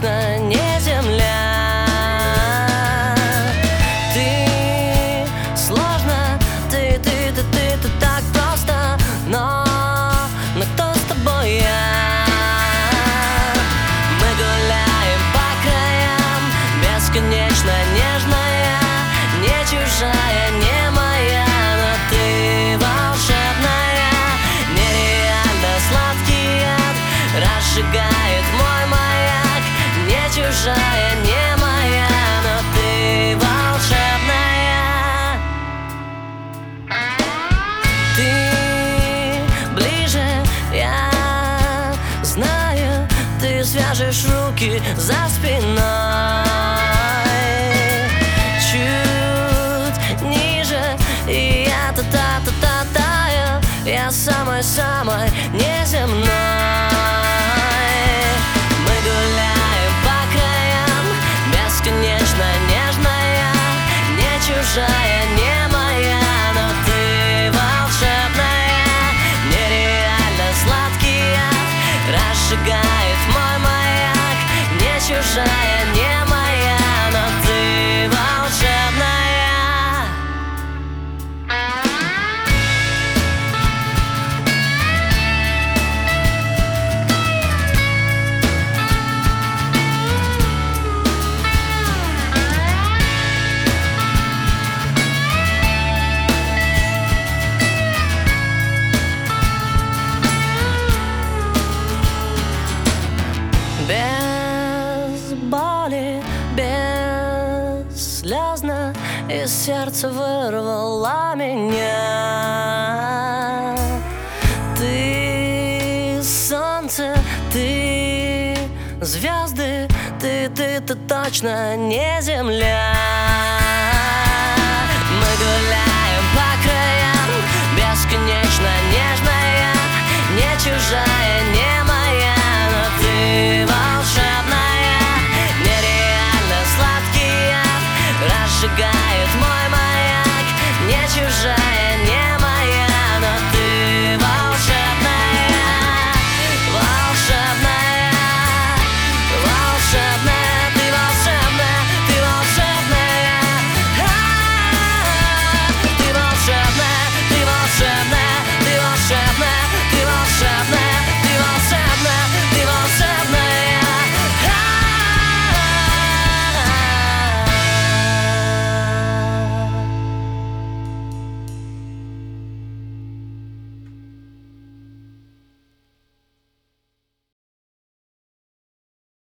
бесконечно не земля. Ты сложно, ты так просто, но кто с тобой я? Мы гуляем по краям, бесконечно нежная, не чужая, не моя, но ты волшебная. Нереально сладкий яд разжигает мой маяк, не чужая, не моя, но ты волшебная. Ты ближе, я знаю, ты свяжешь руки за спиной. Чуть ниже, и я та-та-та-та-таю, я самой-самой неземной. Мы гуляем по краям, бесконечно нежная, не чужая, не моя, но ты волшебная. Нереально сладкий яд разжигает мой маяк, не чужая, не моя, но ты волшебная. Без боли, бесслезно из сердца вырвала меня. Ты солнце, ты звезды, ты точно не земля. Мы гуляем по краям, бесконечно нежная, не чужая, не моя, но ты волшебная. Нереально сладкий яд разжигает мой маяк, не чужая.